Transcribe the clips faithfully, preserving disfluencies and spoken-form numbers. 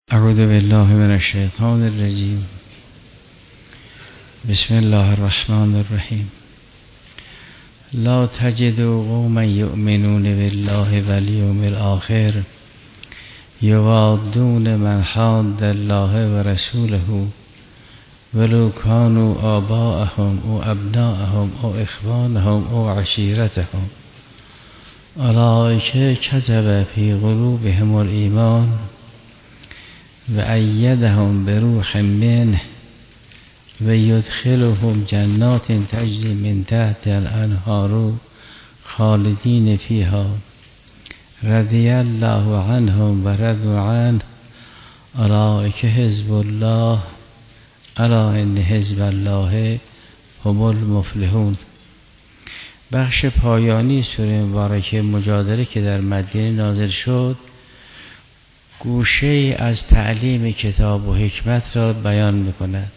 اعوذ بالله من الشیطان الرجیم. بسم الله الرحمن الرحیم. لا تجد قوما یؤمنون بالله والیوم الآخر یوادون من حاد الله و رسوله ولو كانوا آباءهم او ابناءهم او اخوانهم او عشیرتهم اولئک کتب فی قلوبهم الایمان و ایدهم بروح منه و یدخلهم جنات تجری من تحت الانهار خالدین فیها رضی الله عنهم و رضوا عنه اولئک حزب الله الا ان حزب الله هم المفلحون. بخش پایانی سوره مبارکه مجادله که در مدینه نازل شد گوشه از تعلیم کتاب و حکمت را بیان میکند.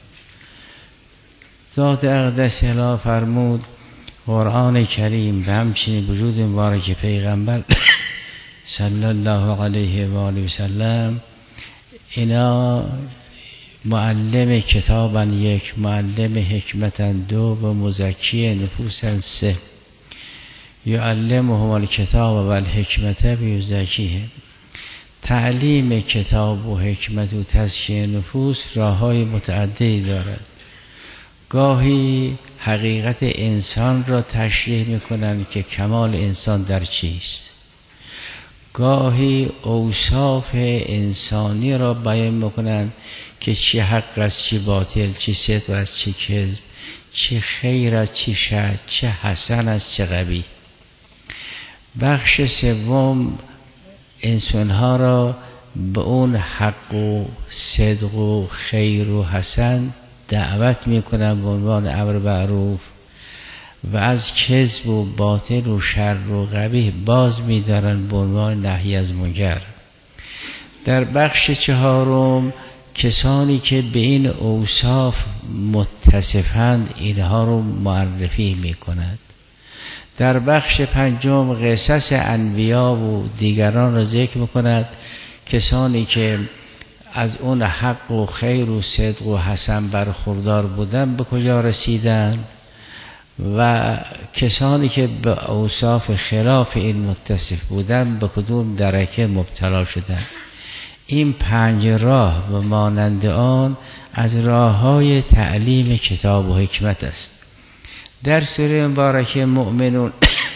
ذات اقدس اله فرمود قرآن کریم و همچنین وجود مبارک پیغمبر صلی الله علیه و آله و سلم اینا معلم کتابن یک، معلم حکمتن دو و مزکی نفوسن سه. یعلمهم الکتاب و الحکمت و یزکیهم. تعلیم کتاب و حکمت و تزکیه نفوس راه‌های متعددی دارد. گاهی حقیقت انسان را تشریح می‌کنند که کمال انسان در چیست. گاهی اوصاف انسانی را بیان می‌کنند که چی حق است چی باطل، چی صدق است چی کذب، چی خیر است چی شر، چه حسن است چه قبیح. بخش سوم انسانها را به اون حق و صدق و خیر و حسن دعوت میکنن به عنوان امر معروف و از کذب و باطل و شر و قبیح باز میدارن به عنوان نهی از منکر. در بخش چهارم کسانی که به این اوصاف متصفند اینها رو معرفی میکنند. در بخش پنجم قصص انبیا و دیگران را ذکر میکند، کسانی که از اون حق و خیر و صدق و حسن برخوردار بودن به کجا رسیدن و کسانی که به اوصاف خلاف این متصف بودن به کدوم درکه مبتلا شدن. این پنج راه و مانند آن از راه‌های تعلیم کتاب و حکمت است. در سوره مبارکه مؤمنون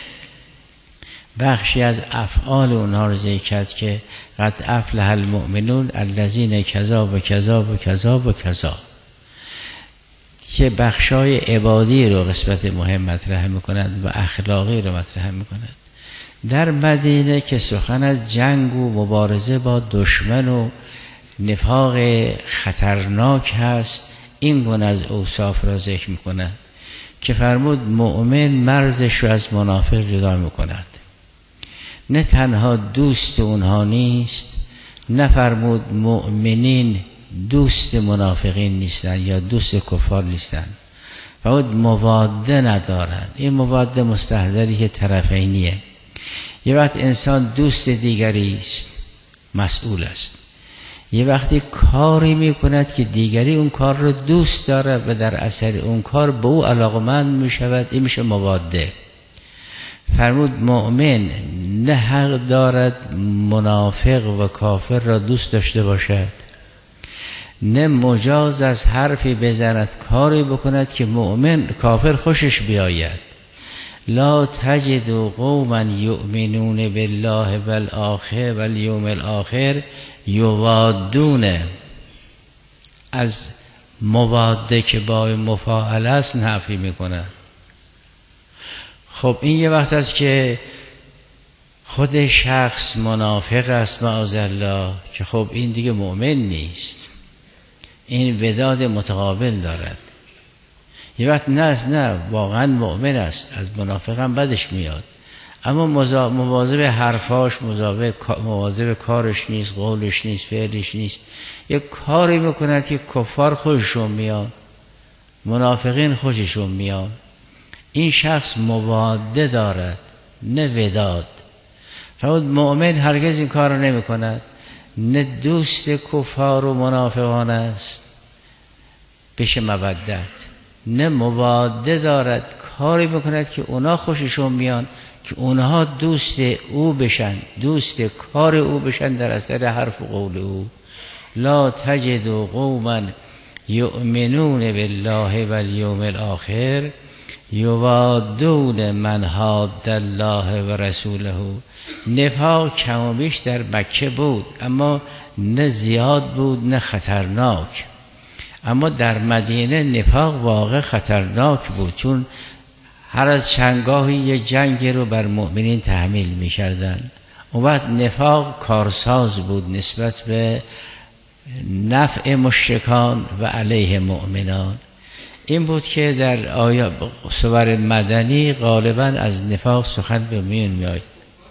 بخشی از افعال اونها رو ذکر کرد که قد افلح المؤمنون الذین کذا و کذا و کذا و کذا، که بخشای عبادی رو قسمت مهم مطرح میکنند و اخلاقی رو مطرح میکنند. در مدینه که سخن از جنگ و مبارزه با دشمن و نفاق خطرناک هست، این گونه از اوصاف را ذکر میکنند که فرمود مؤمن مرزش رو از منافق جدا میکند. نه تنها دوست اونها نیست، نه فرمود مؤمنین دوست منافقین نیستن یا دوست کفار نیستن، فرمود مواده ندارن. این مواده مستحضری که طرفینیه. یه وقت انسان دوست دیگری است مسئول است، یه وقتی کاری میکند که دیگری اون کار رو دوست داره و در اثر اون کار به او علاقمند میشود، این میشه مواده. فرمود مؤمن نه حق دارد منافق و کافر را دوست داشته باشد، نه مجاز از حرفی بزند کاری بکند که مؤمن کافر خوشش بیاید. لا تجد قوما یؤمنون بالله والآخر والیوم الآخر یوادون. از مواده که با مفاعله است نفی میکنه. خب این یه وقت است که خود شخص منافق است معاذالله، که خب این دیگه مؤمن نیست، این وداد متقابل دارد. یه وقت نه نه واقعا مؤمن است، از منافق هم بدش میاد، اما مواظب حرفاش، مواظب کارش نیست، قولش نیست، فعلش نیست. یک کاری میکند که کفار خوششون میاد، منافقین خوششون میاد. این شخص مواده دارد نه وداد. فرمود مؤمن هرگز این کار رو نمی کند، نه دوست کفار و منافقان است بشه مودت، نه مواده دارد کاری بکند که اونا خوششون میان که اونها دوست او بشن، دوست کار او بشن در اثر حرف و قول او. لا تجد قوما یؤمنون بالله والیوم الاخر یوادون من حاد الله و رسوله. نفاق کم و بیش در مکه بود، اما نه زیاد بود نه خطرناک. اما در مدینه نفاق واقع خطرناک بود، چون هر از چندگاهی یه جنگی رو بر مؤمنین تحمیل می کردن. اون وقت نفاق کارساز بود نسبت به نفع مشرکان و علیه مؤمنان. این بود که در آیات سور مدنی غالبا از نفاق سخن به میون می آید.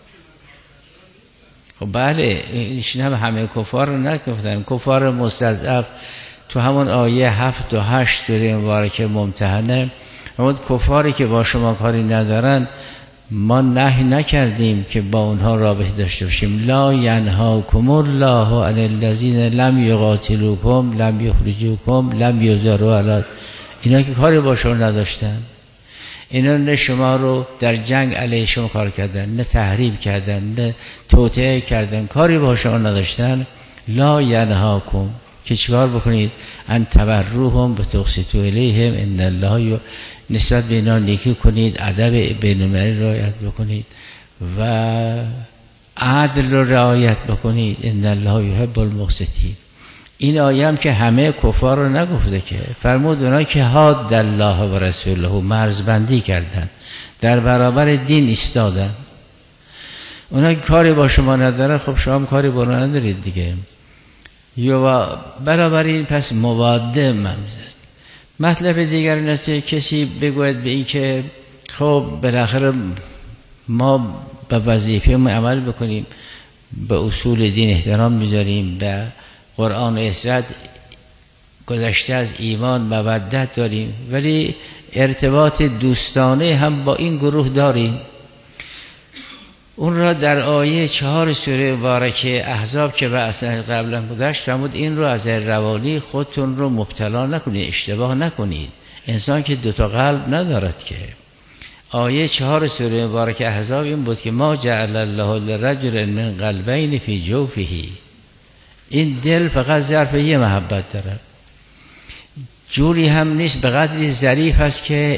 خب بله، ایشون هم همه کفار رو نگفتن، کفار مستضعف تو همون آیه هفت و هشت سوره مبارکه ممتحنه، همون کفاری که با شما کاری ندارن ما نهی نکردیم که با اونها رابطه داشته باشیم. لا ینهاکم الله عن الذین لم یقاتلوکم لم یخرجوکم لم یظهروا علی، اینا که کاری با شما نداشتن، اینا نه شما رو در جنگ علیه شما کار کردن، نه تحریب کردن، نه توطئه کردن، کاری با شما نداشتن. لا ینهاکم که چیکار بکنید؟ ان تبروهم بتقسطوا الیهم ان الله، نسبت به اینا نیکی کنید، ادب بین‌المللی رعایت بکنید و عدل رو رعایت بکنید. ان الله یحب المقسطین. این آیه هم که همه کفار رو نگفته که، فرمود اونا که حاد الله و رسوله مرزبندی کردن، در برابر دین ایستادن. اونا که کاری با شما ندارن، خب شما هم کاری با اونا ندارید دیگه. یا برابر این پس مواده ممز است. مطلب دیگر این است که کسی بگوید به این که خب بالاخره ما به وظیفه ما عمل بکنیم، به اصول دین احترام میذاریم، به قرآن و اسرت گذشته از ایمان مودت داریم، ولی ارتباط دوستانه هم با این گروه داریم. اون را در آیه چهار سوره مبارکه احزاب که بحث قبلا گذشت فرمود این رو از روانی خودتون رو مبتلا نکنید، اشتباه نکنید. انسان که دوتا قلب ندارد که. آیه چهار سوره مبارکه احزاب این بود که ما جعل الله لرجل من قلبین فی جوفه، این دل فقط ظرف یه محبت داره، جوری هم نیست، به قدری ظریف است که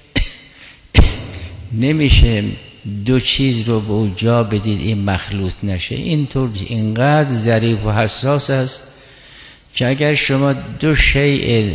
نمیشه دو چیز رو به اون جا بدید این مخلوط نشه. اینطور اینقدر ظریف و حساس است که اگر شما دو شیء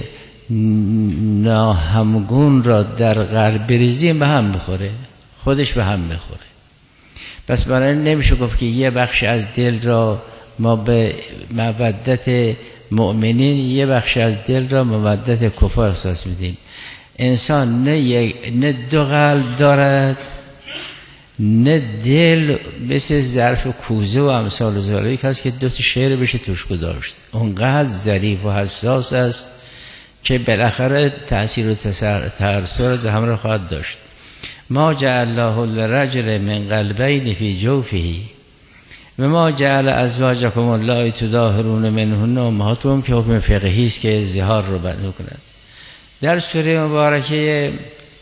ناهمگون را در قلب بریزیم به هم بخوره، خودش به هم بخوره. پس برای نمیشه گفت که یه بخش از دل را ما به مودت مؤمنین، یه بخش از دل را مودت کفار احساس میدیم. انسان نه, یک نه دو قلب دارد، نه دل مثل ظرف کوزه و امثال ذالک هست که دو تا شعر بشه توش گذاشت. اونقدر ظریف و حساس است که بالاخره تأثیر و تأثیر به همراه خواهد داشت. ما جعل الله لرجل من قلبین فی جوفه و ما جعل ازواجکم الله تظاهرون منهن امهاتهم، که حکم فقهی است که ظهار رو بیان کند. در سوره مبارکه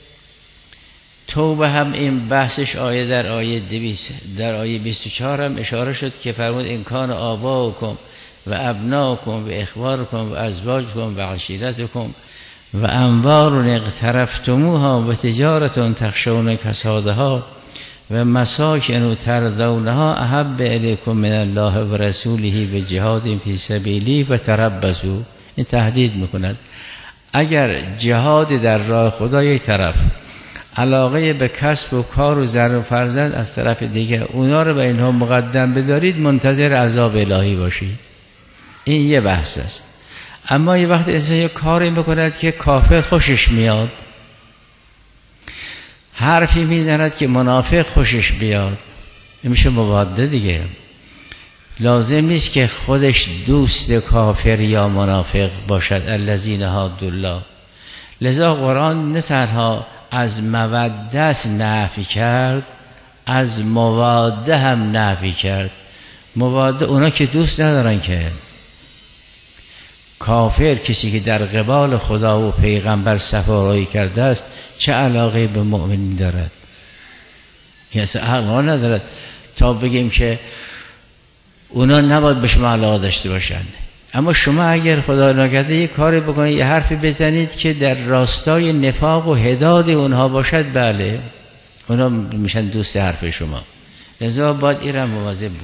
توبه هم این بحثش آیه در آیه دویست در آیه بیست و چهار هم اشاره شد که فرمود ان کان آباؤکم و ابناؤکم و اخوانکم و ازواجکم و عشیرتکم و اموال اقترفتموها و تجارت تخشون کسادها و مساکن ترضونها احب الیکم من الله و رسوله و جهاد فی سبیلی و تربصوا. این تهدید میکند اگر جهاد در راه خدا یک طرف، علاقه به کسب و کار و زر و فرزند از طرف دیگه، اونا رو به اینها مقدم بدارید، منتظر عذاب الهی باشید. این یه بحث است. اما یه وقت انسان یه کاری میکند که کافر خوشش میاد، حرفی میزند که منافق خوشش بیاد، این میشه مواده دیگه. لازم نیست که خودش دوست کافر یا منافق باشد. الذین حادوا الله. لذا قرآن نه تنها از مودت نفی کرد، از مواده هم نفی کرد. مواده اونا که دوست ندارن که کافر، کسی که در قبال خدا و پیغمبر سفارایی کرده است، چه علاقه به مؤمنین دارد؟ یعنی اصلا علاقه ندارد تا بگیم که اونا نباید به شما علاقه داشته باشند. اما شما اگر خدا ناگهده یک کاری بکنید، یه حرفی بزنید که در راستای نفاق و حداد اونها باشد، بله اونا میشن دوست حرف شما. لذا باید ایران مواظب بود.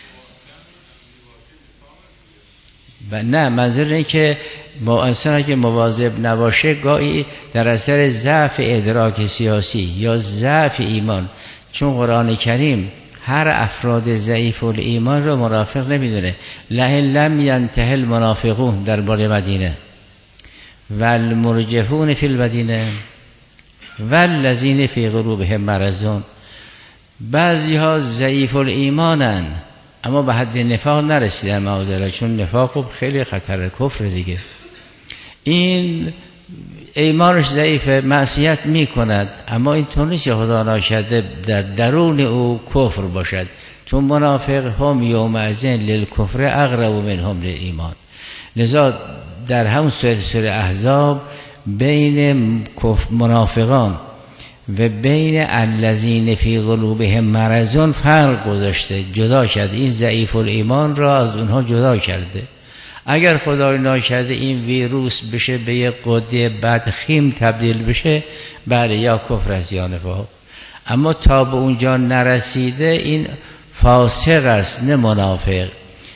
و نه، منظور اینه که با انسان که مواظب نباشه گاهی در اثر ضعف ادراک سیاسی یا ضعف ایمان، چون قرآن کریم هر افراد ضعیف الایمان رو منافق نمیدونه. لئن لم ینته المنافقون در باره مدینه والمرجفون فی المدینه والذین فی قلوبهم مرض. بعضی ها ضعیف الایمانن اما به حد نفاق نرسیدن معاذالله، چون نفاق خب خیلی خطر کفر دیگه. این ایمانش ضعیفه، معصیت میکند، اما این طور نیست که خدا ناشده در درون او کفر باشد، چون منافق هم یومئذ للکفر اقرب منهم للایمان. لذا در همون سوره سوره احزاب بین منافقان و بین الذین فی قلوبهم مرض فرق گذاشته، جدا کرده. این ضعیف الایمان را از اونها جدا کرده. اگر خدای ناکرده این ویروس بشه به یک قده بدخیم تبدیل بشه، بله یا کفر است یا نفاق. اما تا به اونجا نرسیده این فاسق است نه منافق.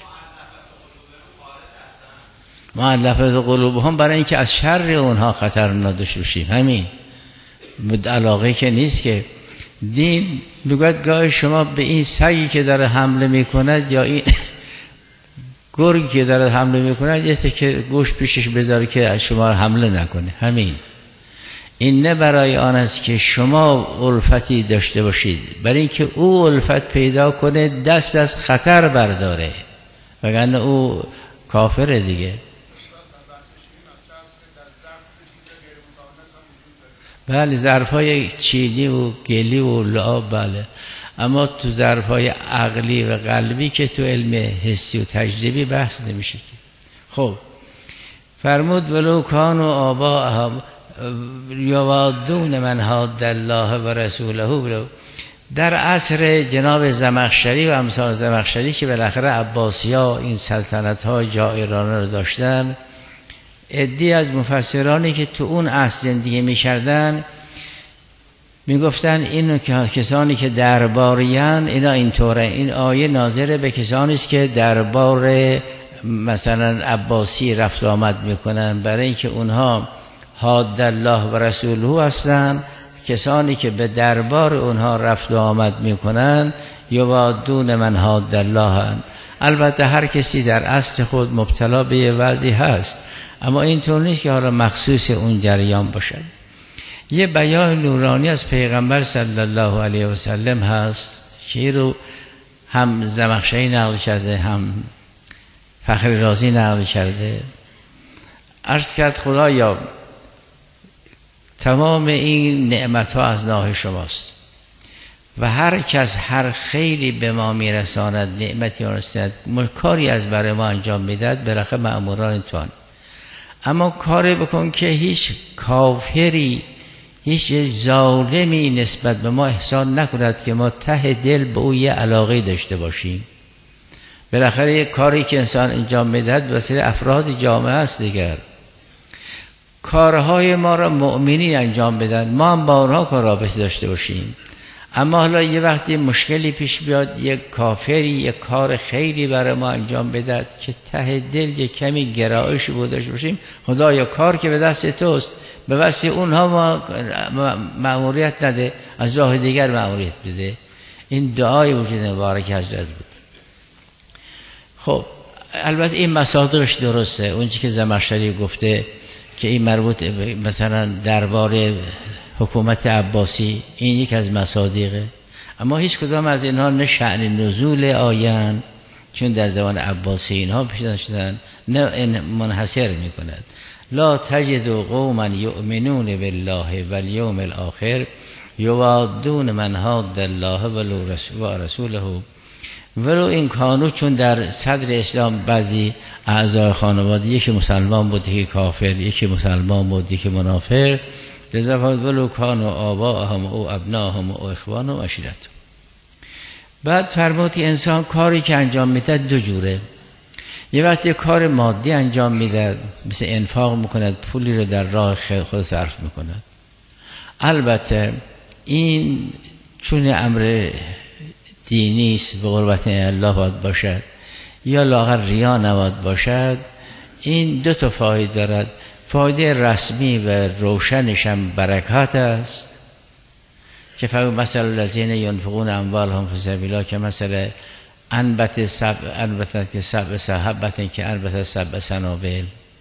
مؤلفه قلوبهم برای اینکه از شر اونها خطر نداشته باشیم. همین علاقه که نیست که دین میگوید گاهی شما به این سگی که داره حمله میکند یا این گرگی که داره حمله میکند یه تکه گوشت پیشش بذاره که شما حمله نکنه. همین این نه برای آن است که شما الفتی داشته باشید، برای اینکه او الفت پیدا کنه دست از خطر برداره، وگرنه او کافره دیگه. بله ظرفای چینی و گلی و لعاب، بله، اما تو ظرفای عقلی و قلبی که تو علم حسی و تجربی بحث نمیشه. خب فرمود ولو کان و آبا یوادون من حاد الله و رسوله. در عصر جناب زمخشری و امثال زمخشری که بالاخره عباسی‌ها این سلطنت های جائرانه رو داشتن، عده‌ای از مفسرانی که تو اون عصر زندگی می‌کردن میگفتن اینو که کسانی که درباریان اینا اینطوره. این آیه ناظر به کسانی است که دربار مثلا عباسی رفت و آمد میکنن، برای اینکه اونها حاد الله و رسوله هستن. کسانی که به دربار اونها رفت و آمد میکنن یوادون من حاد الله. البته هر کسی در اصل خود مبتلا به یه وضعی هست، اما اینطور نیست که حالا مخصوص اون جریان باشد. یه بیان نورانی از پیغمبر صلی الله علیه و سلم هست که رو هم زمخشری نقل کرده هم فخر رازی نقل کرده. عرض کرد خدایا تمام این نعمت ها از ناه شماست و هر کس هر خیلی به ما میرساند نعمتی رساند، کاری از برای ما انجام میداد، برخه مأموران توان. اما کاری بکن که هیچ کافری هیچ ظالمی نسبت به ما احسان نکند که ما ته دل به او یه علاقه داشته باشیم. بالاخره یک کاری که انسان انجام میدهد وسیله افراد جامعه است دیگر. کارهای ما را مؤمنین انجام بدن، ما هم با اونها کار رابطه داشته باشیم. اما حالا یه وقتی مشکلی پیش بیاد، یک کافری یک کار خیلی برای ما انجام بدهد که ته دل یک کمی گرایش بودش باشیم، خدایا کار که به دست توست، به واسه اونها ما مأموریت نده، از راه دیگر مأموریت بده. این دعای وجود مبارک حضرت بود. خب البته این مصادیقش درسته، اون چیزی که زمخشری گفته که این مربوط مثلا دربار حکومت عباسی، این یک از مصادیقه. اما هیچ کدام از اینها نه شأن نزول آیان، چون در زمان عباسی اینها پیش داشتن، نه منحصر میکند. لا تجد قوما یؤمنون بالله والیوم الاخر یوادون من حاد الله و رسوله ولو این کانو، چون در صدر اسلام بعضی اعضای خانواده یکی مسلمان بود یکی کافر، یکی مسلمان بود یکی منافق، لذا فرمود ولو کانو آباءهم او ابناهم او اخوانهم و عشیرتهم. بعد فرمود که انسان کاری که انجام میده دو جوره. یه وقتی کار مادی انجام میده، مثل انفاق میکند، پولی رو در راه خیر خود صرف میکند. البته این چون امر دینی است به قربت الله باید باشد یا لاغر ریا نباید باشد، این دو تا فایده دارد. فایده رسمی و روشنش هم برکات است که فرمود مثل الذین ينفقون اموالهم فی سبیل الله که مثل انبت سبع انبتت که سبع سحبت که انبت سبع سنابل.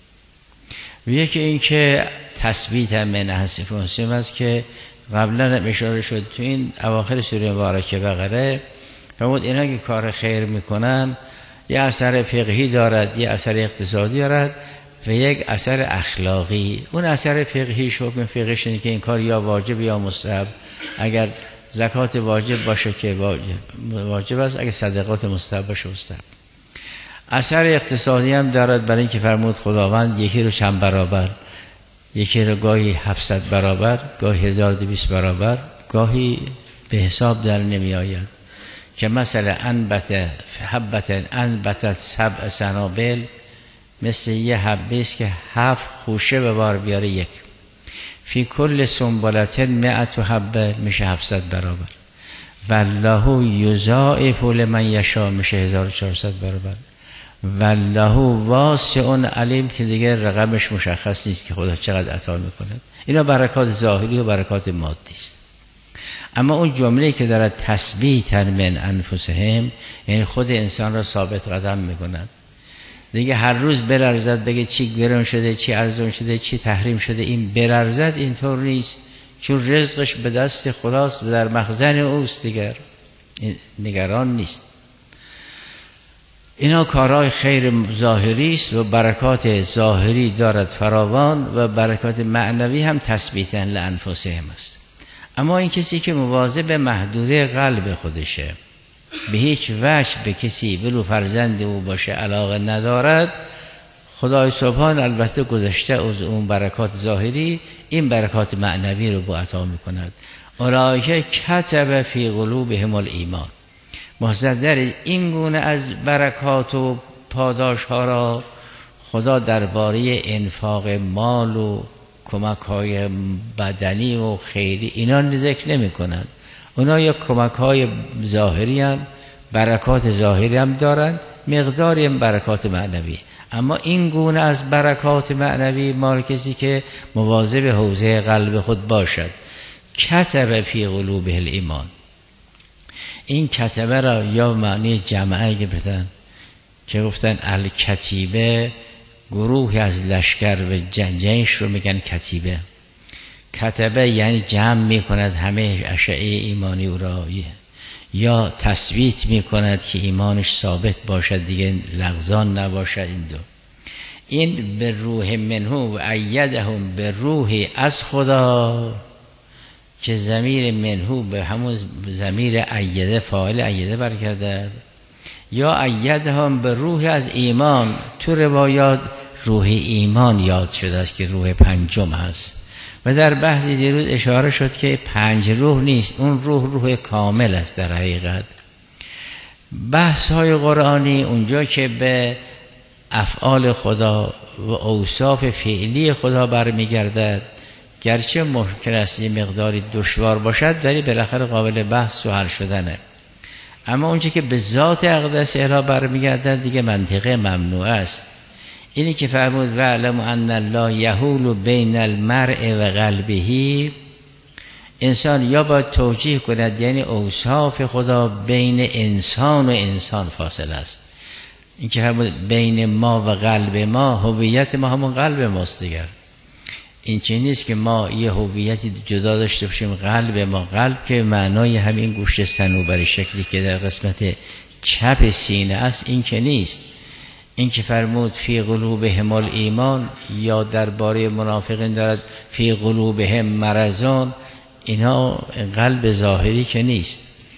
و یکی این که تثبیت من حسف مسلم است که قبلا اشاره شد تو این اواخر سوره مبارکه بقره. فرمود اینا که کار خیر میکنن یه اثر فقهی دارد، یه اثر اقتصادی دارد و یک اثر اخلاقی. اون اثر فقهی حکم فقهیش اینه که این کار یا واجب یا مستحب. اگر زکات واجب باشه که واجب, واجب است، اگر صدقات مستحب باشه مستحب. اثر اقتصادی هم دارد برای اینکه فرمود خداوند یکی رو چند برابر، یکی رو گاهی هفتصد برابر، گاهی هزار و دویست برابر، گاهی به حساب در نمی آید. که مثلا انبت حبت انبتت سبع سنابل، مثل یه حبه است که هفت خوشه به بار بیاره یک. فی کل سنبلت مئت حبه میشه هفتصد برابر. والله یضاعف لمن یشاء میشه هزار و چهارصد برابر. والله واسع علیم که دیگه رقمش مشخص نیست که خدا چقدر عطا میکنه. اینا برکات ظاهری و برکات مادی است. اما اون جمله که داره تثبیتا من انفسهم، یعنی خود انسان را ثابت قدم میکنند. دیگه هر روز بررزد بگه چی گران شده، چی ارزان شده، چی تحریم شده. این بررزد اینطور نیست، چون رزقش به دست خداست و در مخزن اوست، دیگر نگران نیست. اینا کارهای خیر ظاهری است و برکات ظاهری دارد فراوان و برکات معنوی هم تثبیتا لانفسهم است. اما این کسی که مواظب محدوده قلب خودشه، به هیچ وجه به کسی ولو فرزند او باشه علاقه ندارد، خدای سبحان البته گذشته از اون برکات ظاهری، این برکات معنوی رو با عطا میکند. اولئک کتب فی قلوبهم الایمان. مستظر این گونه از برکات و پاداش ها را خدا درباره انفاق مال و کمک های بدنی و خیری اینا ذکر نمی کنند. اونا یا کمک های ظاهری هم، برکات ظاهری هم دارند، مقداری هم برکات معنوی. اما این گونه از برکات معنوی مال کسی که مواظب حوزه قلب خود باشد. کتب فی قلوبه الایمان. این کتبه را یا معنی جمعه گرفتن که گفتن الکتیبه، گروهی از لشکر و جنگش رو میگن کتیبه. کتبه یعنی جمع میکند همه اشعه ایمانی او را، یا تثبیت میکند که ایمانش ثابت باشد، دیگه لغزان نباشد. این دو این به روح منه و ایدهم به روحی از خدا، که ضمیر منه به همون ضمیر ایده فاعل ایده برگردد، یا ایدهم به روح از ایمان. تو روایات روح ایمان یاد شده است که روح پنجم هست و در بحثی دیروز اشاره شد که پنج روح نیست، اون روح روح کامل است در حقیقت. بحث های قرآنی اونجا که به افعال خدا و اوصاف فعلی خدا برمیگردد، گرچه ممکن است یه مقداری دشوار باشد ولی بالاخره قابل بحث و حل شدنه. اما اونچه که به ذات اقدس اله برمیگردد دیگه منطقه ممنوع است. اینی که فرمود وعلم ان الله یحول بین المرء و قلبه، انسان یا باید توجیه کند یعنی اوصاف خدا بین انسان و انسان فاصله است. این که فرمود بین ما و قلب ما، هویت ما همون قلب ماست دیگر. این چه نیست که ما یه هویتی جدا داشته باشیم قلب ما. قلب که معنای همین گوشت صنوبری شکلی که در قسمت چپ سینه است این که نیست. این که فرمود فی قلوبهم الایمان، یا درباره منافقین دارد فی قلوبهم مرضون، اینا قلب ظاهری که نیست.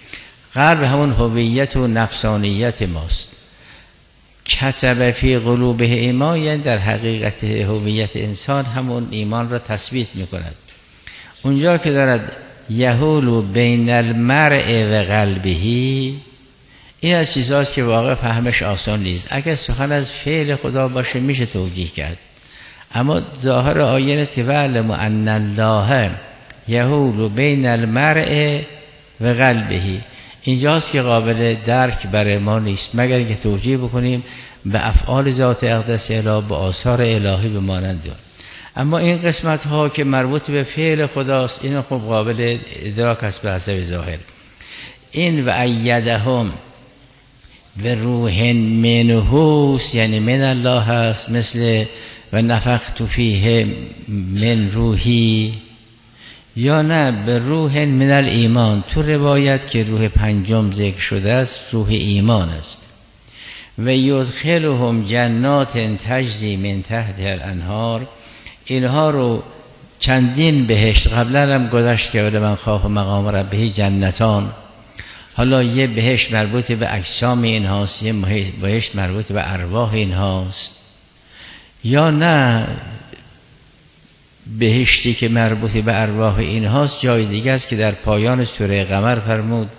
قلب همون هویت و نفسانیت ماست. کتب فی قلوبه ایمان، یعنی در حقیقت هویت انسان همون ایمان را تثبیت میکند. اونجا که دارد یحول بین المرء و قلبه، این از چیزاست که واقع فهمش آسان نیست. اگر سخن از فعل خدا باشه میشه توجیه کرد، اما ظاهر آیه است که وعلموا ان الله یحول بین المرء و قلبه، اینجاست که قابل درک برای ما نیست مگر اینکه توجیه بکنیم به افعال ذات اقدس الهی، به آثار الهی به مانند اون. اما این قسمت ها که مربوط به فعل خداست این خب قابل ادراک است به حسب ظاهر. این و ایدهم به روح منه، یعنی من الله هست، مثل و نفخت فیه من روحی، یا نه به روح من الایمان. تو روایت که روح پنجم ذکر شده است روح ایمان است. و یدخلهم جنات تجری من تحت الانهار، اینها رو چندین بهشت، قبلا هم گذشت که من خواف مقام ربه جنتان، حالا یه بهشت مربوط به اجسام اینهاست، یه بهشت مربوط به ارواح اینهاست، یا نه بهشتی که مربوط به ارواح اینهاست جای دیگه است که در پایان سوره قمر فرمود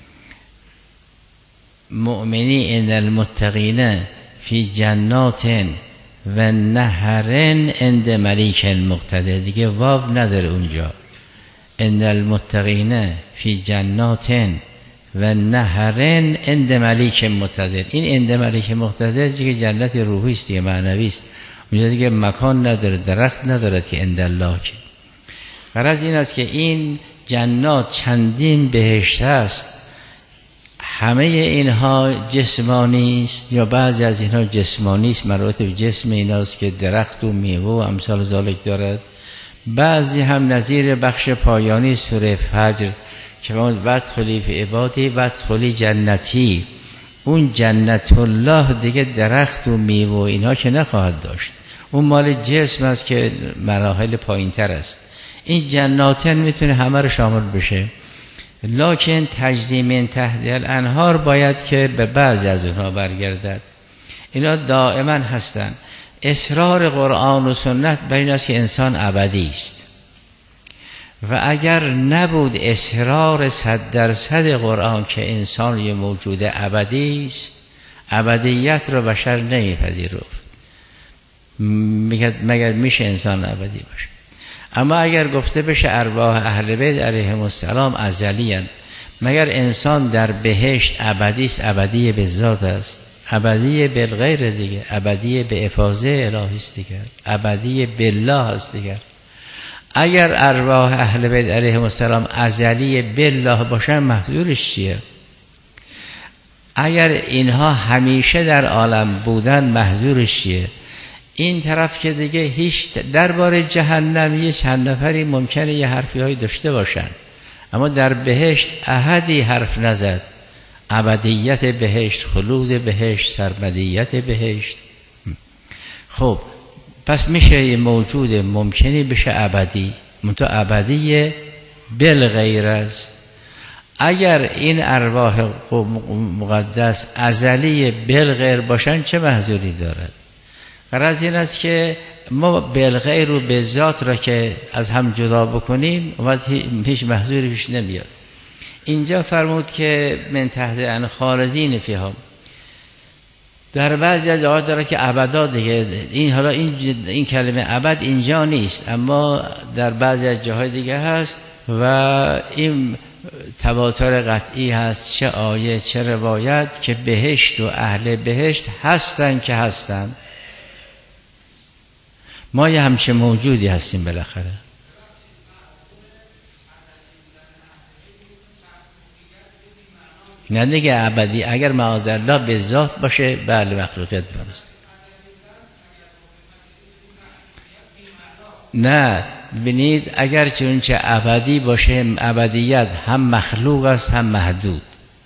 مؤمنی ان المتقین فی جنات و نهرن عند ملیک مقتدر. دیگه واو نداره اونجا، ان المتقین فی جنات و نهرن عند ملیک مقتدر. این عند ملیک مقتدر دیگه جنت روحی است، دیگه معنوی است، اونجا دیگه مکان نداره، درخت نداره که عند الله. که غرض این است که این جنات چندین بهشت است، همه اینها جسمانی است یا بعضی از اینها جسمانی است، مراتب جسم ایناست که درخت و میوه و امثال ذالک دارد. بعضی هم نظیر بخش پایانی سوره فجر که وادخلی فی عبادی وادخلی جنتی، اون جنت الله دیگه درخت و میوه اینها که نخواهد داشت، اون مال جسم است که مراحل پایین تر است. این جناتن میتونه همه رو شامل بشه، لکن تجری من تحت الانهار باید که به بعضی از اونها برگردد. اینا دائما هستن. اصرار قرآن و سنت بر این است که انسان ابدی است، و اگر نبود اصرار صد درصد قرآن که انسان یه موجود ابدی است، ابدیت رو بشر نمیپذیرفت، مگر میشه انسان ابدی باشه. اما اگر گفته بشه ارواح اهل بیت علیهم السلام ازلی اند، مگر انسان در بهشت ابدی است؟ ابدی به ذات است، ابدی بالغیر دیگه، ابدی به افاضه الهی است دیگه، ابدی بالله است دیگه. اگر ارواح اهل بیت علیهم السلام ازلی بالله باشن محذورش چیه؟ اگر اینها همیشه در عالم بودن محذورش چیه؟ این طرف که دیگه هیچ درباره جهنم یه چند نفری ممکنه یه حرفی های داشته باشن، اما در بهشت احدی حرف نزد. ابدیت بهشت، خلود بهشت، سرمدیت بهشت. خب پس میشه یه موجود ممکنی بشه ابدی، منتها ابدی بالغیر است. اگر این ارواح مقدس ازلی بالغیر باشن چه محذوری دارد؟ غرض این است که ما بالغیر رو به ذات را که از هم جدا بکنیم و هیچ محذوری پیش نمیاد. اینجا فرمود که من تحت ان خالدین فیها، در بعضی از آیات داره که ابدا دیگه، این حالا این این کلمه ابد اینجا نیست، اما در بعضی از جاهای دیگه هست و این تواتر قطعی هست، چه آیه چه روایت، که بهشت و اهل بهشت هستن که هستن. ما یه همچه موجودی هستیم بالاخره. نه دیگه ابدی، اگر معاذالله به ذات باشه بله مخلوقیت برست. نه ببینید، اگر چون چه ابدی باشه، ابدیت هم مخلوق است هم محدود،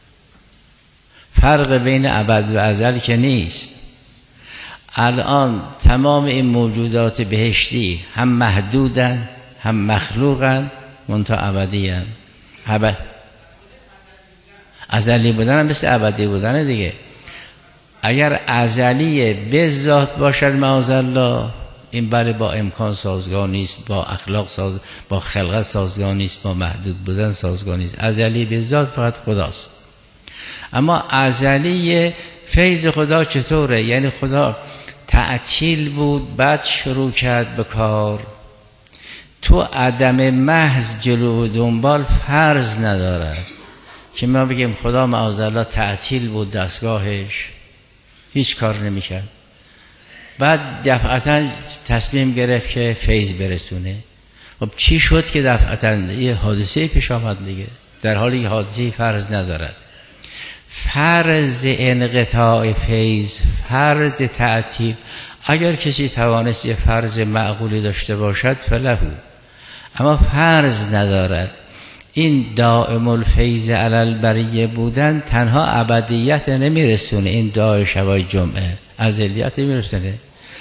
فرق بین ابد و ازل که نیست. الان تمام این موجودات بهشتی هم محدودن هم مخلوقن منتها ابدی‌اند. ابد ازلی بودن هم مثل ابدی بودن دیگه. اگر ازلی به ذات باشد معاذالله، این بله با امکان سازگار نیست، با اخلاق ساز، با خلقت سازگار نیست، با محدود بودن سازگار نیست. ازلی به ذات فقط خداست. اما ازلی فیض خدا چطوره؟ یعنی خدا تعطیل بود بعد شروع کرد به کار. تو عدم محض جلو و دنبال فرض ندارد که ما بگیم خدا معاذالله تعطیل بود دستگاهش هیچ کار نمی‌کرد، بعد دفعتا تصمیم گرفت که فیض برسونه. خب چی شد که دفعتا یه حادثه پیش آمد دیگه، در حالی که حادثه فرض ندارد. فرض انقطاع فیض، فرض تعطیل، اگر کسی توانست یه فرض معقولی داشته باشد فلهو، اما فرض ندارد. این دائم الفیض علی البریه بودن تنها ابدیت نمیرسونه، این دعای شبای جمعه ازلیت نمیرسونه.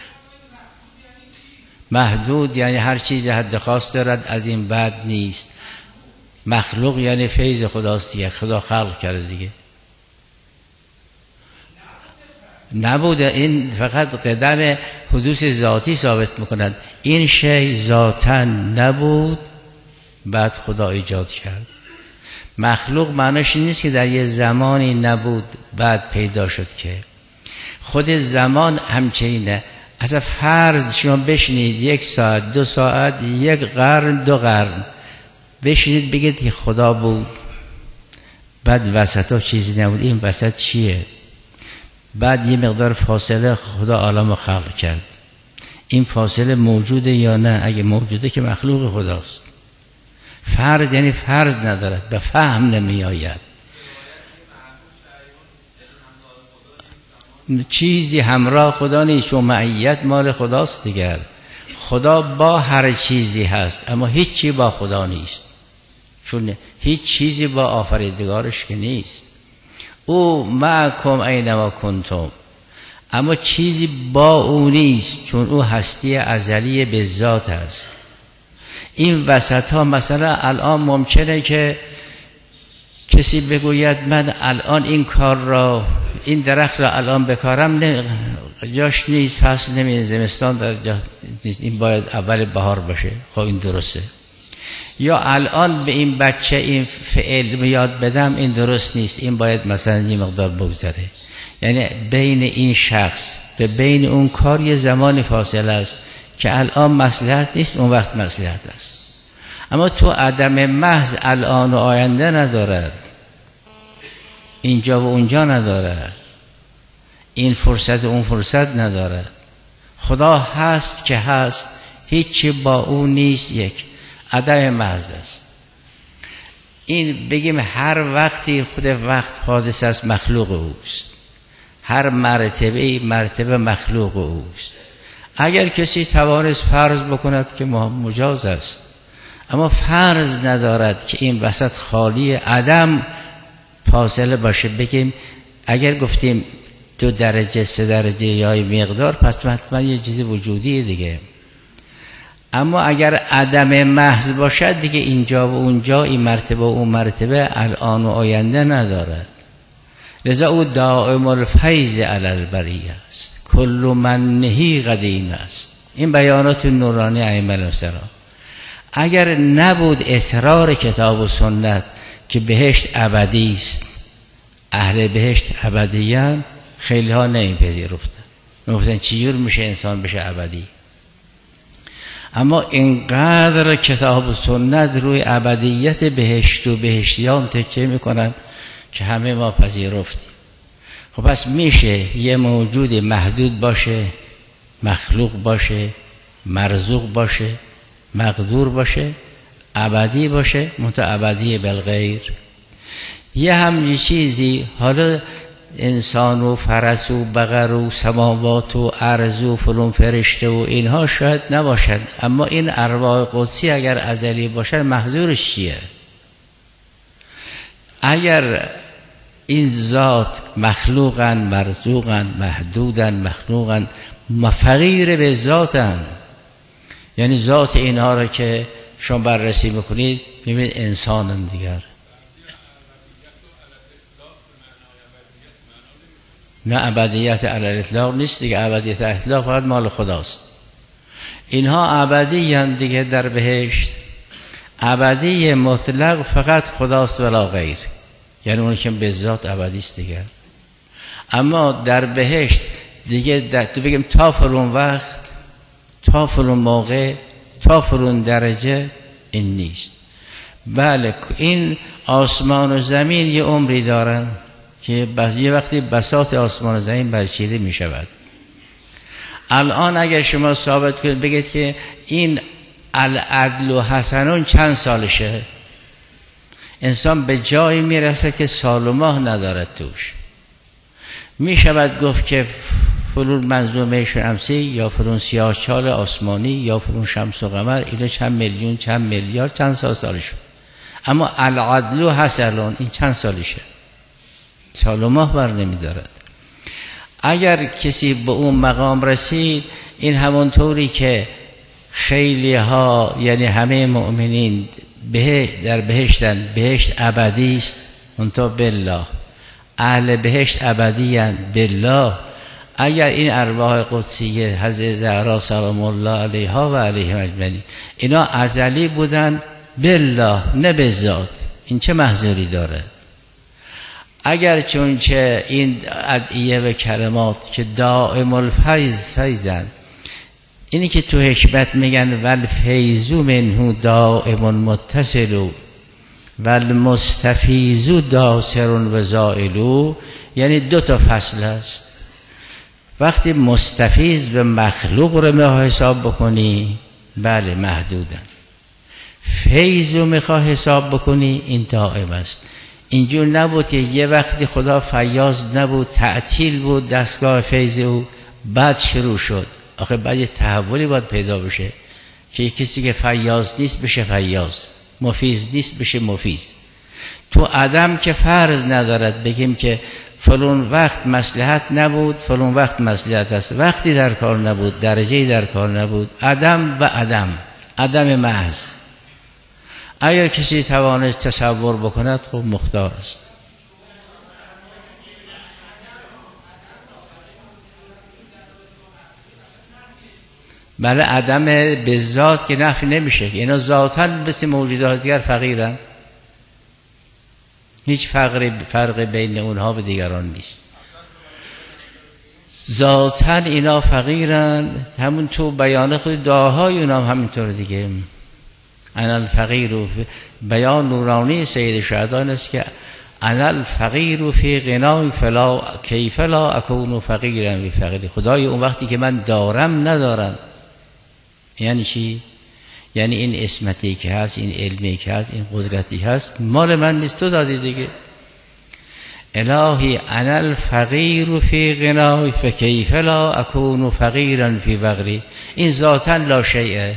محدود یعنی هر چیز حد خاص دارد، از این بعد نیست. مخلوق یعنی فیض خداست دیگه، خدا خلق کرده دیگه. نبوده، این فقط قدم حدوث ذاتی ثابت میکند. این شی ذاتا نبود بعد خدا ایجاد کرد. مخلوق معناش نیست که در یه زمانی نبود بعد پیدا شد، که خود زمان همچینه. اصلا فرض شما بشینید یک ساعت، دو ساعت، یک قرن، دو قرن بشینید بگید که خدا بود بعد وسط ها چیزی نبود، این وسط چیه؟ بعد یه مقدار فاصله خدا عالم خلق کرد، این فاصله موجوده یا نه؟ اگه موجوده که مخلوق خداست. فرض یعنی فرض ندارد، به فهم نمی آید. چیزی همراه خدا نیست، و معیت مال خداست دیگر. خدا با هر چیزی هست اما هیچ چی با خدا نیست، چون هیچ چیزی با آفریدگارش که نیست. او معکم اینما کنتم، اما چیزی با او نیست، چون او هستی ازلی به ذات است. این وسط ها مثلا الان ممکنه که کسی بگوید من الان این کار را، این درخت را الان بکارم، نه جاش نیست، فصل نمیده، زمستان در جا نیست، این باید اول بهار باشه. خب این درسته. یا الان به این بچه این فعل یاد بدم، این درست نیست، این باید مثلا یه مقدار بگذره. یعنی بین این شخص به بین اون کار یه زمانی فاصله است که الان مصلحت نیست، اون وقت مصلحت است. اما تو عدم محض الان و آینده ندارد، اینجا و اونجا ندارد، این فرصت و اون فرصت ندارد. خدا هست که هست، هیچی با اون نیست، یک عدم محض است. این بگیم هر وقتی خود وقت حادث است، مخلوق اوست. هر مرتبه مرتبه مخلوق اوست. اگر کسی توانست فرض بکند که مجاز است، اما فرض ندارد که این وسط خالی عدم فاصله باشه. بگیم اگر گفتیم دو درجه سه درجه یا مقدار، پس حتما یه چیز وجودی دیگه. اما اگر عدم محض باشد دیگه اینجا و اونجا، این مرتبه و اون مرتبه، الان و آینده ندارد. لذا او دائم الفیض علی البریه است، کل من نهی قدیم است. این بیانات نورانی ائمه السلام. اگر نبود اصرار کتاب و سنت که بهشت ابدی است، اهل بهشت ابدیان، خیلی ها نمیپذیرفتن، میگفتن چجور میشه انسان بشه ابدی؟ اما اینقدر کتاب و سنت روی ابدیت بهشت و بهشتیان تکیه میکنن که همه ما پذیرفتیم. خب پس میشه یه موجود محدود باشه، مخلوق باشه، مرزوق باشه، مقدور باشه، ابدی باشه، منتها ابدی بالغیر. یه همچین چیزی، حالا انسان و فرس و بقر و سماوات و ارض و فلان فرشته و اینها شاید نباشد، اما این ارواح قدسی اگر ازلی باشد محظورش چیه؟ اگر این ذات مخلوقن، مرزوقن، محدودن، مخلوقن، فقیر به ذاتن، یعنی ذات اینها را که شما بررسی میکنید میبینید انسانن دیگر. نه ابدیت علی الاطلاق نیست دیگه، ابدیت اطلاق فقط مال خداست. اینها ابدی اند دیگه در بهشت، ابدی مطلق فقط خداست ولا غیر، یعنی اون که به ذات ابدی است دیگه. اما در بهشت دیگه تو بگیم تا فلان وقت، تا فلان موقع، تا فلان درجه، این نیست. بله این آسمان و زمین یه عمری دارن که یه وقتی بساط آسمان و زمین برچیده می شود. الان اگر شما ثابت کنید بگید که این العدل و حسنون چند سالشه، انسان به جایی میرسه که سال و ماه ندارد توش. می شود گفت که فلون منظومه شمسی یا فلون سیاه چال آسمانی یا فلون شمس و قمر اینا چند میلیون چند میلیارد چند سال سالشون، اما العدل و حسنون این چند سالشه؟ سال و ماه بر نمی دارد. اگر کسی به اون مقام رسید، این همونطوری که خیلی ها یعنی همه مؤمنین به در بهشتن، بهشت ابدی است، اونتا بالله اهل بهشت ابدی اند بالله. اگر این ارواح قدسیه حضرت زهرا سلام الله علیها و علیهم اجمعین اینا ازلی بودن بالله نه به ذات، این چه محذوری داره؟ اگر چون چه این ادعیه و کلمات که دائم الفیض فیضن، اینی که تو حکمت میگن والفیض منه دائم متصل والمستفیض داسر و زائل، یعنی دو تا فصل است. وقتی مستفیض به مخلوق رو میخواه حساب بکنی، بله محدودن. فیض رو میخواه حساب بکنی، این دائم است. اینجور نبود که یه وقتی خدا فیاض نبود، تعطیل بود دستگاه فیض او، بعد شروع شد. آخه بعد یه تحولی باید پیدا بشه که کسی که فیاض نیست بشه فیاض، مفیض نیست بشه مفیض. تو عدم که فرض ندارد بگیم که فلان وقت مصلحت نبود فلان وقت مصلحت است، وقتی در کار نبود، درجه‌ای در کار نبود، عدم و عدم، عدم محض. اگر کسی توانست تصور بکند خب مختار است. بله عدم به ذات که نفی نمیشه، اینا ذاتاً مثل موجودات دیگر فقیرن، هیچ فرق فرق بین اونها و دیگران نیست. ذاتاً اینا فقیرن، همون تو بیان خود دعاهای اونا هم همینطور دیگه. انا الفقیر و بیان نورانی سید شهدان است که انا الفقیر فی غنای فلا کیف لا اکون فقیرا و فقیر. خدای اون وقتی که من دارم ندارم، یعنی چی؟ یعنی این اسمتی که هست، این علمی که هست، این قدرتی هست مال من نیست، تو دادی دیگه. الهی انا الفقیر فی غنای فکیف لا اکون فقیرا فی فقری. این ذاتا لا شیء.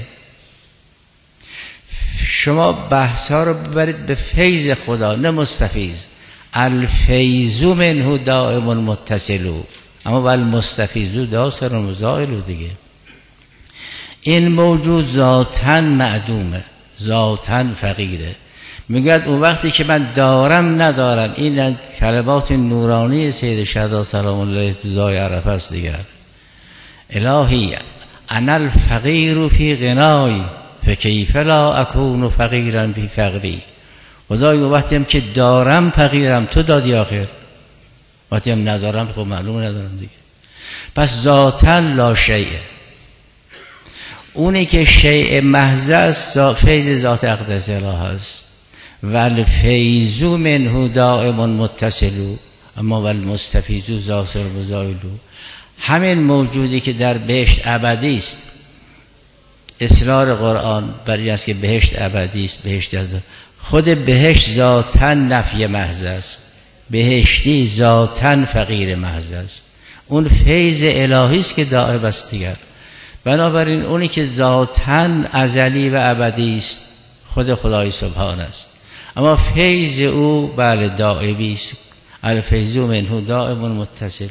شما بحث ها رو ببرید به فیض خدا نه مستفیض. الفیض منه دائم متصل، اما ول مستفیض داسر و زائل دیگه. این موجود ذاتاً معدومه، ذاتاً فقیره. میگه اون وقتی که من دارم ندارم، این کلمات نورانی سید شهدا سلام الله دعای عرفه است دیگر. الهی انا الفقیر فی غنای فکیف لا اکون فقیرا فی فقری. خدای وقتی هم که دارم فقیرم، تو دادی آخر. وقتی هم ندارم خب معلوم ندارم دیگه. پس ذاتاً لا شیء. اونی که شیء محض است فیض ذات اقدس اله است. والفیض منه دائم متصل، اما والمستفیض ذاسر و زائل. همین موجودی که در بهشت ابدی است، اصرار قرآن بر این است که بهشت ابدی است، بهشت است. خود بهشت ذاتاً نفی محض است، بهشتی ذاتاً فقیر محض است. اون فیض الهی است که دائم است دیگر. بنابراین اونی که ذاتاً ازلی و ابدی است خود خدای سبحان است، اما فیض او بله دائمی است. الفیض منه دائم متصل.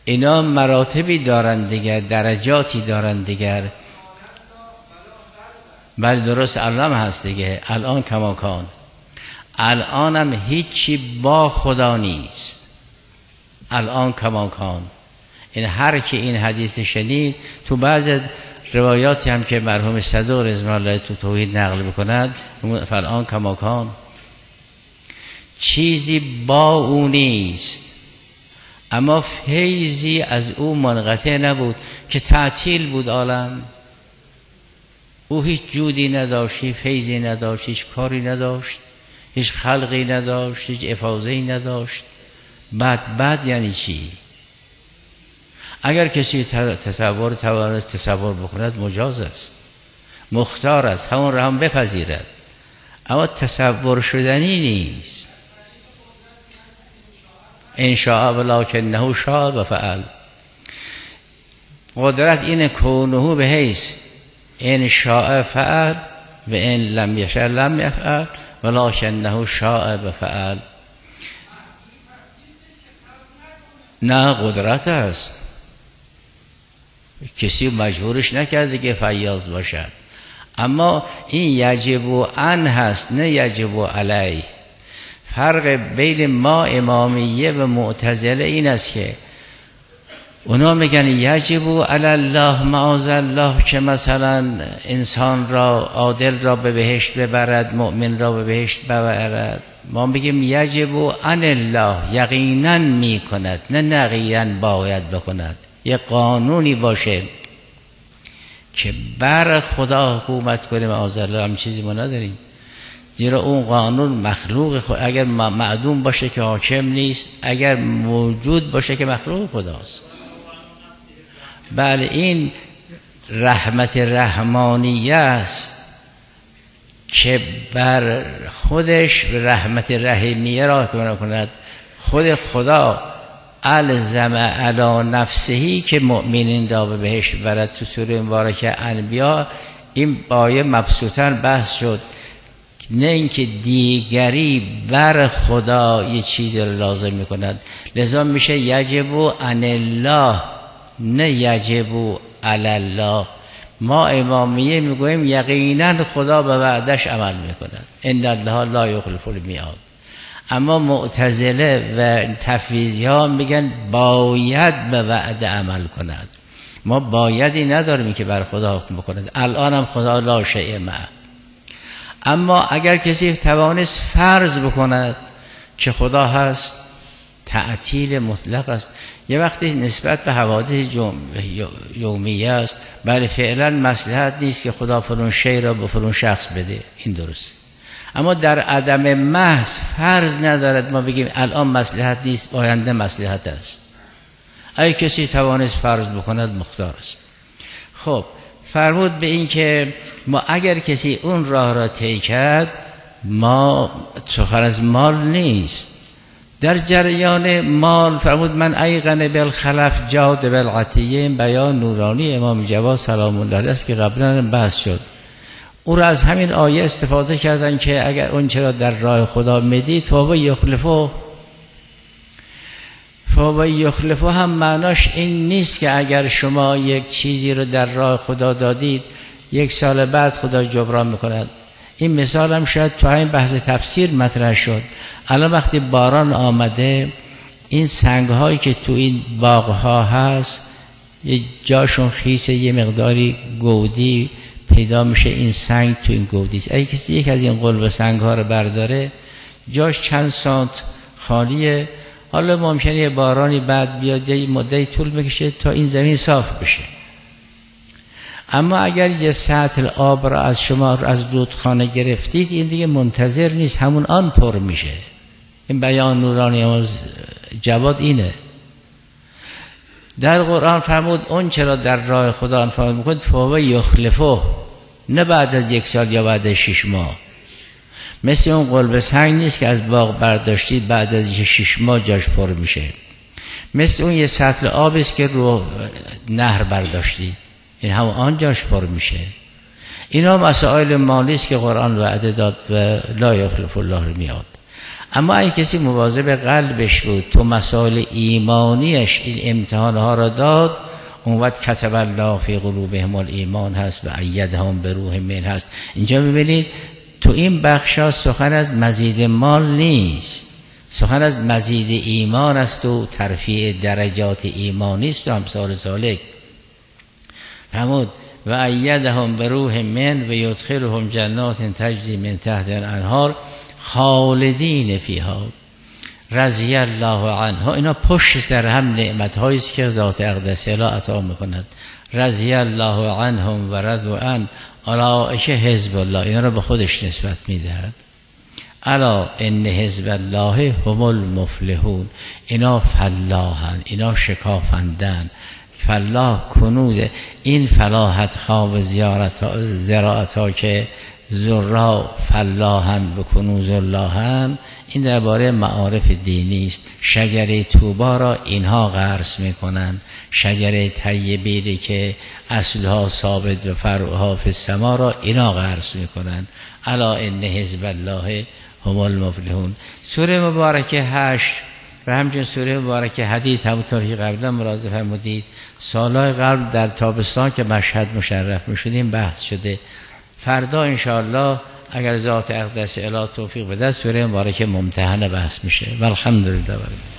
اینا مراتبی دارن دیگر، درجاتی دارن دیگر. بله درست، الان هست دیگه، الان کماکان. الان هم هیچی با خدا نیست، الان کماکان. این هر که این حدیث شنید، تو بعض روایاتی هم که مرحوم صدوق رضوان الله تو توحید نقل بکند، فالآن کماکان، چیزی با او نیست، اما فیضی از او منقطع نبود که تعطیل بود عالم. او هیچ جودی نداشت، هیچ فیضی نداشت، هیچ کاری نداشت، هیچ خلقی نداشت، هیچ افاضه‌ای نداشت. بعد بعد یعنی چی؟ اگر کسی تصور توانست تصور بکند مجاز است، مختار است، همون را هم بپذیرد، اما تصور شدنی نیست. ان شاء ولکنه شاء و فعل. قدرت این کونه به حیث ان شاء فعل و ان لم یشاء لم یفعل ولکنه شاء و فعل. نه، قدرت است، کسی مجبورش نکرده که فیاض باشد، اما این یجب ان هست نه یجب علیه. فرق بین ما امامیه و معتزله این است که اونا میگن یجب علی الله معاذ الله، که مثلا انسان را عادل را به بهشت ببرد، مؤمن را به بهشت ببرد. ما میگیم یجب عن الله، یقینا میکند، نه نقیاً باید بکند. یه قانونی باشه که بر خدا حکومت کنیم، معاذ الله هم چیزی ما نداریم، زیرا اون قانون مخلوق خود. اگر معدوم باشه که حاکم نیست، اگر موجود باشه که مخلوق خداست. بله، این رحمت رحمانیه است که بر خودش رحمت رحیمیه را حکومت کند. خود خدا الزم علی نفسهی که مؤمنین را به بهشت برد. تو سوره مبارکه انبیا این آیه مبسوطاً بحث شد، نه اینکه دیگری بر خدا یه چیزی رو لازم میکند. لذا میشه یجب عن الله نه یجب علی الله. ما امامیه میگویم یقینا خدا به وعدش عمل میکند، ان الله لا یخلف المیعاد. اما معتزله و تفویضی ها میگن باید به وعده عمل کند. ما بایدی نداریم که بر خدا حکم بکند. الان هم خدا لا شیء معه. اما اگر کسی توانست فرض بکند که خدا هست، تعطیل مطلق است. یه وقتی نسبت به حوادث یومیه است، بله فعلا مصلحت نیست که خدا فلان شی را به فلان شخص بده، این درست. اما در عدم محض فرض ندارد ما بگیم الان مصلحت نیست، آینده مصلحت است. اگه کسی توانست فرض بکند مختار است. خب فرمود به این که ما اگر کسی اون راه را طی کرد، ما سخن از مال نیست. در جریان مال فرمود من ایقن بالخلف جاد بالعطیه، بیان نورانی امام جواد سلام الله علیه است که قبلا بحث شد. او را از همین آیه استفاده کردن که اگر اون چرا در راه خدا میدی فهو یخلفه. فهو یخلفه هم معناش این نیست که اگر شما یک چیزی رو در راه خدا دادید یک سال بعد خدا جبران میکند. این مثال هم شاید تو این بحث تفسیر مطرح شد. الان وقتی باران آمده، این سنگ هایی که تو این باغ ها هست یه جاشون خیس، یه مقداری گودی پیدا میشه، این سنگ تو این گودی است. اگه کسی یک از این قلب سنگ ها رو برداره، جاش چند سانت خالیه. حالا ممکنه یه بارانی بعد بیاد، یه مدتی طول بکشه تا این زمین صاف بشه. اما اگر یه سطل آب را از شما از رودخانه گرفتید، این دیگه منتظر نیست، همون آن پر میشه. این بیان نورانی جواد اینه. در قرآن فرمود اون چرا در راه خدا انفاق میکنید فهو یخلفه، نه بعد از یک سال یا بعد از شش ماه. مثل اون قلب سنگ نیست که از باغ برداشتید بعد از شش ماه جاش پر میشه. مثل اون یه سطل آب است که رو نهر برداشتید، این هم آن جاش پر میشه. اینا مسائل مالی است که قرآن وعده داد و لا یخلف الله المیعاد. اما اگه کسی مواظب قلبش بود تو مسائل ایمانیش این امتحانها را داد، اون وقت کتب الله فی قلوبهم الایمان هست و ایدهم به روح من هست. اینجا ببینید تو این بخشا سخن از مزید مال نیست، سخن از مزید ایمان است و ترفیع درجات ایمانی است و امثال ذالک. فرمود و ایدهم به روح من و یدخلهم جنات تجری من تحت الانهار خالدین فیها رضی الله عنه. اینا پشت سر هم نعمت هایی است که ذات اقدس اله عطا میکند. رضی الله عنهم و رضوا عنه اولئک حزب الله، اینا رو به خودش نسبت میدهد. الا ان حزب الله هم المفلحون، اینا فلاحن، اینا شکافندن. فلاح کنوز، این فلاحت خواه و زراعت ها که زرا فلاحن به کنوز اللهن، این درباره معارف دینی است. شجره طوبا را اینها غرس میکنن، شجره طیبی که اصلها ثابت و فرعها فی السما را اینا غرس میکنن. الا ان حزب الله هم المفلحون. سوره مبارکه هشت و همچنین سوره مبارکه حدید، همونطور که قبلا ملاحظه فرمودید سالهای قبل در تابستان که مشهد مشرف میشدیم بحث شده. فردا انشاءالله اگر ذات اقدس اله توفیق بده سوره مبارکه ممتحنه بحث میشه. والحمدلله.